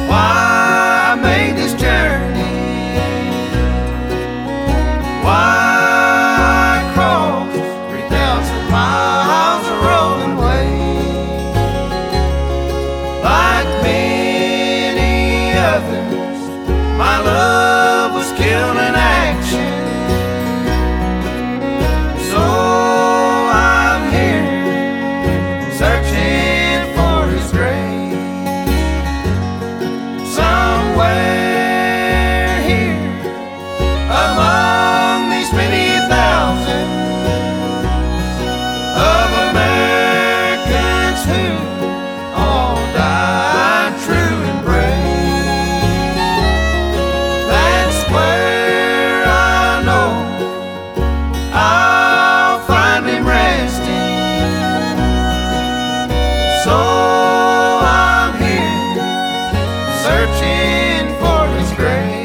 why I made this journey, why I crossed 3,000 miles of rolling way. Like many others, my love was killed in action. So I'm here, searching for his grave. Somewhere here, among these many thousands of Americans who all died true and brave. That's where I know I'll find him resting. So I'm here, searching for his grave.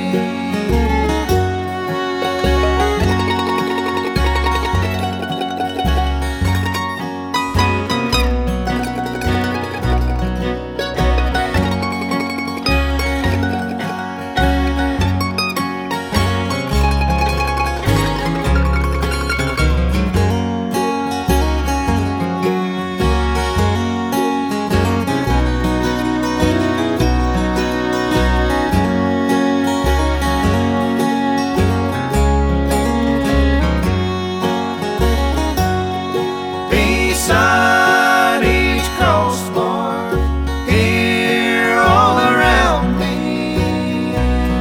Beside each crossbar, here all around me,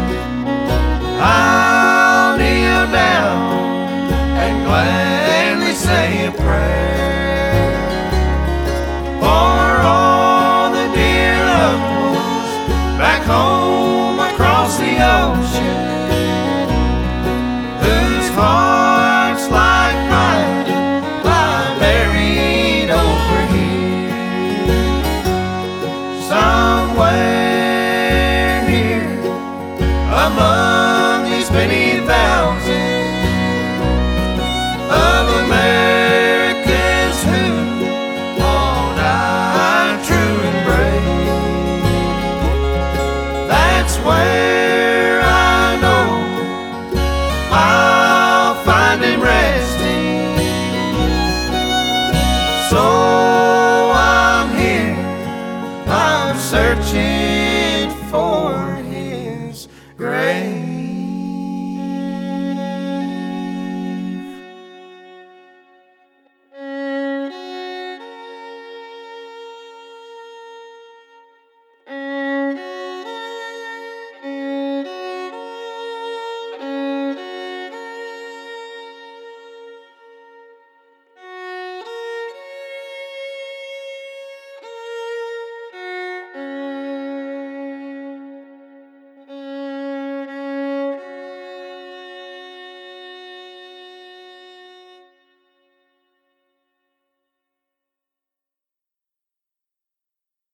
I'll kneel down and gladly say a prayer for all the dear loved ones back home across the ocean, whose hearts like mine lie buried over here. Somewhere here, among these many thousands of Americans who all died true and brave. That's where I know I'll find him resting. So I'm here, I'm searching for him.